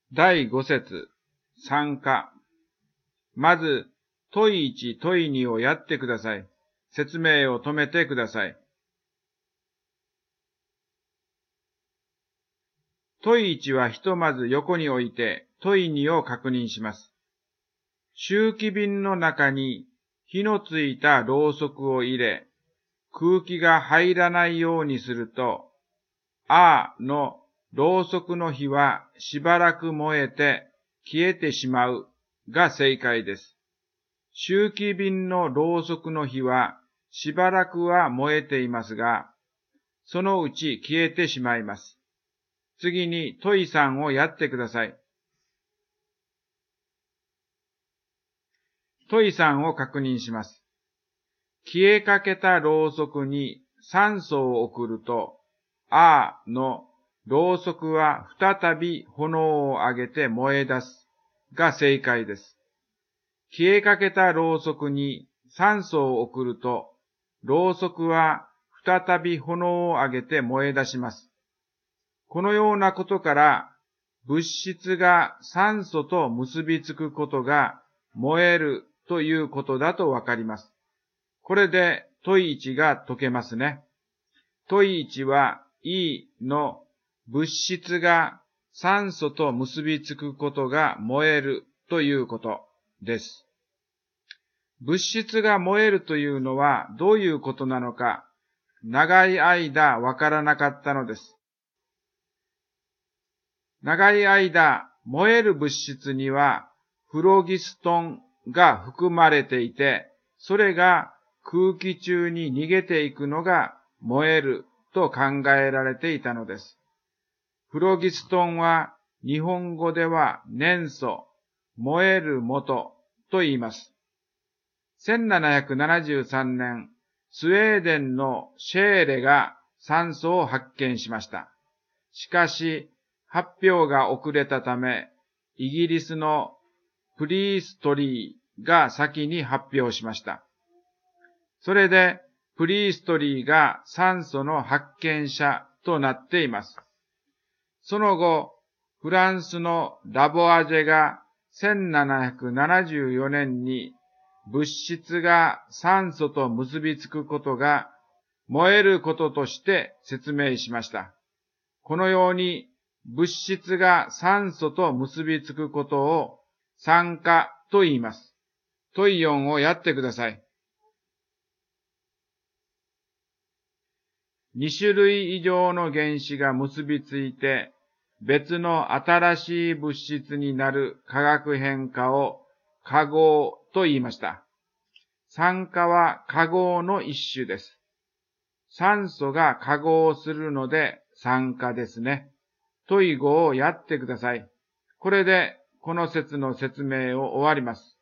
第5節、酸化。まず、問1、問2をやってください。説明を止めてください。問1はひとまず横に置いて、問2を確認します。集気瓶の中に火のついたろうそくを入れ、空気が入らないようにすると、のろうそくの火はしばらく燃えて消えてしまうが正解です。集気瓶のろうそくの火はしばらくは燃えていますが、そのうち消えてしまいます。次に問3をやってください。問3を確認します。消えかけたろうそくに酸素を送ると、のろうそくは再び炎を上げて燃え出すが正解です。消えかけたろうそくに酸素を送ると、ろうそくは再び炎を上げて燃え出します。このようなことから、物質が酸素と結びつくことが燃えるということだとわかります。これで問1が解けますね。問1は E の物質が酸素と結びつくことが燃えるということです。物質が燃えるというのはどういうことなのか、長い間わからなかったのです。長い間、燃える物質にはフロギストンが含まれていて、それが空気中に逃げていくのが燃えると考えられていたのです。フロギストンは日本語では燃素、燃える元と言います。1773年、スウェーデンのシェーレが酸素を発見しました。しかし、発表が遅れたため、イギリスのプリーストリーが先に発表しました。それで、プリーストリーが酸素の発見者となっています。その後、フランスのラボアジェが1774年に物質が酸素と結びつくことが燃えることとして説明しました。このように物質が酸素と結びつくことを酸化と言います。問4をやってください。2種類以上の原子が結びついて別の新しい物質になる化学変化を化合と言いました。酸化は化合の一種です。酸素が化合するので酸化ですね。問5をやってください。これでこの説の説明を終わります。